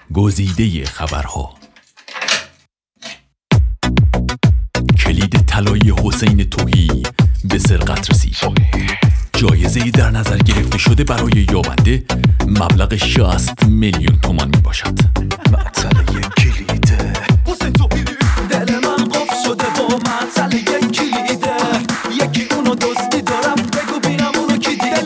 گزیده خبرها. کلید طلایی حسین تویی به سرقت رسید. جایزه در نظر گرفته شده برای یابنده مبلغ 60 میلیون تومان می باشد. معطل یک کلیده حسین تویی دل من قفل شده با معطل یک کلیده. یکی اونو دزدی دارم بگو بینم اونو کی دیده.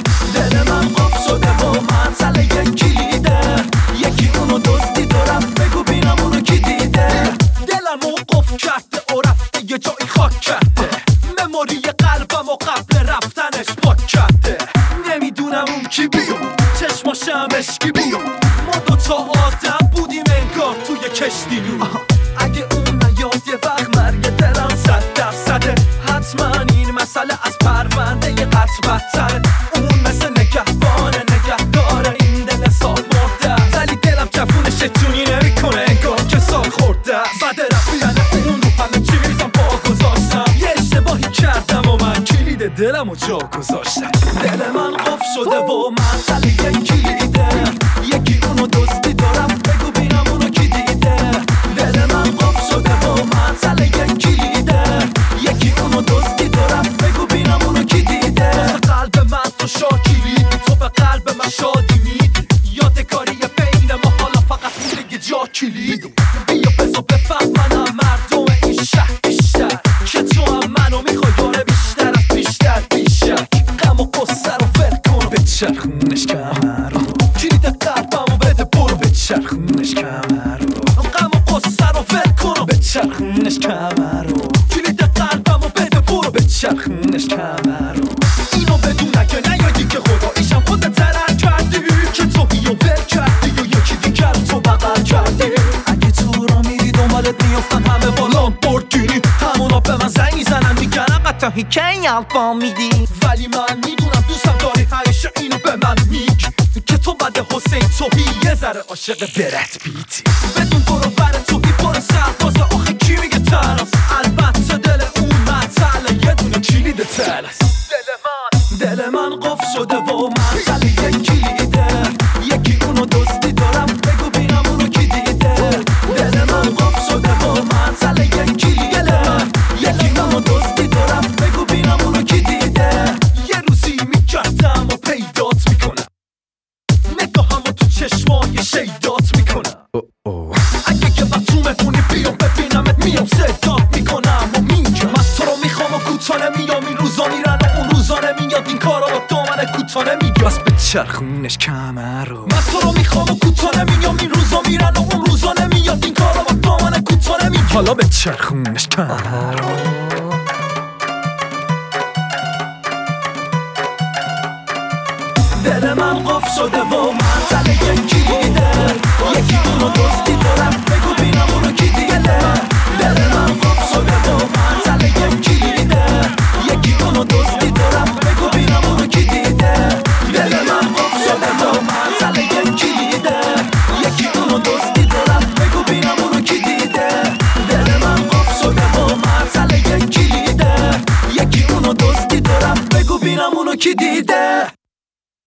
دل من قفل شده با معطل یک کلیده. یکی اونو دزدی دارم بگو بینم اونو کی دیده. دلمو قفل کرده و رفته یه جایی خاک کرده. مموری قلبم و قبل رفتنش پاک کرده. نمیدونم اون کی بیاد چشماشم اشکی بیاد. ما دوتا آدم بودیم انگار توی کشتی نور. اگه اون نیاد یه وقت مرگ دلم 100%. حتما این مسئله از پرونده یه قطع بدتره. اون مثل نگهبانه نگهداره این دل سال مرده. ولی دلم جفونش جونی نمیکنه انگار که سال خورده. بده رفتن اون رو همه چیزم پا گذاشتم. یه اشتباهی کردم و من کلید دلم رو جا گذاشتم. دل من قفل شده و معطل یک کلیده. یکی اونو دزدی دارم بگو بینم اونو کی دیده. دل من قفل شده و معطل یک کلیده. یکی اونو دزدی دارم بگو بینم اونو کی دیده. واسه قلب من تو شاکیلی تو به قلب من شادی میدی. یادگاری بین ما حالا فقط مونده یه جا کلیدی. بیا بزا بفهمنم مردم این شهر بیشتر که تو هم منو میخوای یاره بیشتر از بیشتر. غم و قصه رو ول کن بچرخونش کمر رو. کلید قلبمو بده برو بچرخونش کمر رو. غم و قصه رو ول کن بچرخونش کمر رو. کلید قلبمو بده برو بچرخونش کمر رو. اینو بدون اگه نیادی که خداییشم خودت ترک کردی. که تو بیو ول کردی و یکی دیگر تو بغل کردی. اگه تو را میری دنبالت میافتن همه با لامبورگینی. همونا به من زنگ میزنن میگن قطعا هیکن الفا میدی. ولی من میدونم دوستم داری همیشه اینو به من میگی که تو بعد حسین تویی یه ذره عاشق برد بیتی. بدون برو بر تویی پر سربازه آخه کی میگه تناس. البته دل اون معطل یه دونه کلید تلس. دل من قفل شده و معطل یک کلیده. یکی اونو دزدی دارم بگو بینم اونو کی دیده. دل من قفل شده و معطل یک کلیده. یکی اونو دزدی دارم بگو بینم اونو کی دیده. یه روزی میگردم و پیدات میکنم. نگاهمو تو چشمای شیدات میکنم. اگه که وقت تو مهمونی بیام ببینمت میام صدات میکنم و میگم من تو رو میخوام و کوتاه نمیام. این روزا میرن و اون روزا نمیاد. این کارا رو دامن کوتاه نمیگم. بس به چرخونش کمر رو. من تو رو میخوام و کوتاه نمیام. این روزا میرن و اون روزا نمیاد. این کارا رو دامن کوتاه نمیگم. حالا به چرخونش کمر رو. دل من قفل شده و معطل یک کلیده. یکی اونو دزدی دارم بگو بینم اونو کی دیده. دل من قفل شده و معطل یک کلیده. یکی اونو دزدی دارم بگو بینم اونو کی دیده. دل من قفل شده و معطل یک کلیده. یکی اونو دزدی دارم بگو بینم اونو کی دیده. دل من قفل شده و معطل یک کلیده. یکی اونو دزدی دارم بگو بینم اونو کی دیده.